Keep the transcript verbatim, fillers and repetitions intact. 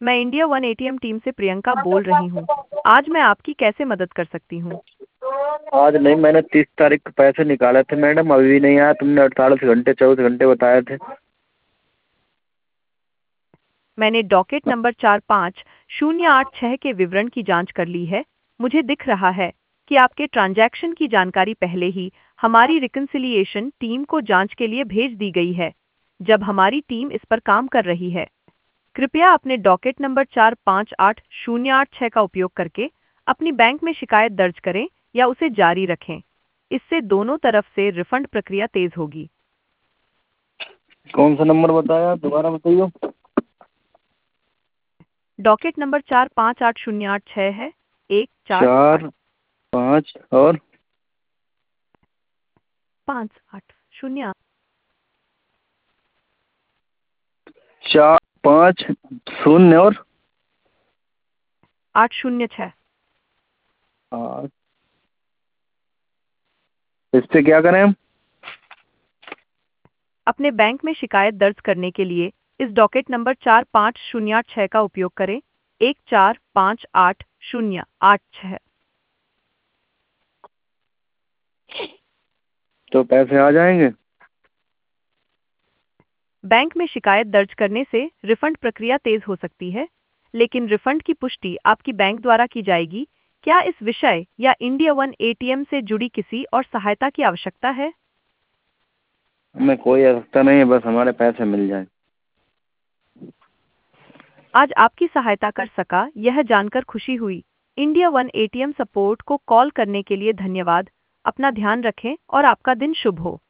मैं India one ATM team से प्रियंका बोल रही हूँ। आज मैं आपकी कैसे मदद कर सकती हूँ? आज नहीं, मैंने तीस तारीख को पैसे निकाले थे मैडम, अभी भी नहीं आया। तुमने अड़तालीस घंटे चौबीस घंटे बताए थे। मैंने डॉकेट नंबर चार पाँच शून्य आठ छः के विवरण की जांच कर ली है। मुझे दिख रहा है कि आपके ट्रांजैक्शन की जानकारी पहले ही हमारी रिकन्सिलिएशन टीम को जांच के लिए भेज दी गई है, जब हमारी टीम इस पर काम कर रही है। कृपया अपने डॉकेट नंबर चार पाँच आठ शून्य आठ छः का उपयोग करके अपनी बैंक में शिकायत दर्ज करें या उसे जारी रखें। इससे दोनों तरफ से रिफंड प्रक्रिया तेज होगी। कौन सा नंबर बताया, दोबारा बताइए। डॉकेट नंबर चार पाँच आठ शून्य आठ छः है। एक चार चार पाँच और पाँच आठ शून्य चार पाँच शून्य और आठ शून्य छः। आठ। इससे क्या करें हम? अपने बैंक में शिकायत दर्ज करने के लिए इस डॉकेट नंबर चार पाँच शून्य आठ छः का उपयोग करें। एक चार पाँच आठ शून्य आठ छः। तो पैसे आ जाएंगे? बैंक में शिकायत दर्ज करने से रिफंड प्रक्रिया तेज हो सकती है, लेकिन रिफंड की पुष्टि आपकी बैंक द्वारा की जाएगी। क्या इस विषय या इंडिया वन एटीएम से जुड़ी किसी और सहायता की आवश्यकता है? हमें कोई आवश्यकता नहीं है, बस हमारे पैसे मिल जाए। आज आपकी सहायता कर सका यह जानकर खुशी हुई। इंडिया वन एटीएम सपोर्ट को कॉल करने के लिए धन्यवाद। अपना ध्यान रखें और आपका दिन शुभ हो।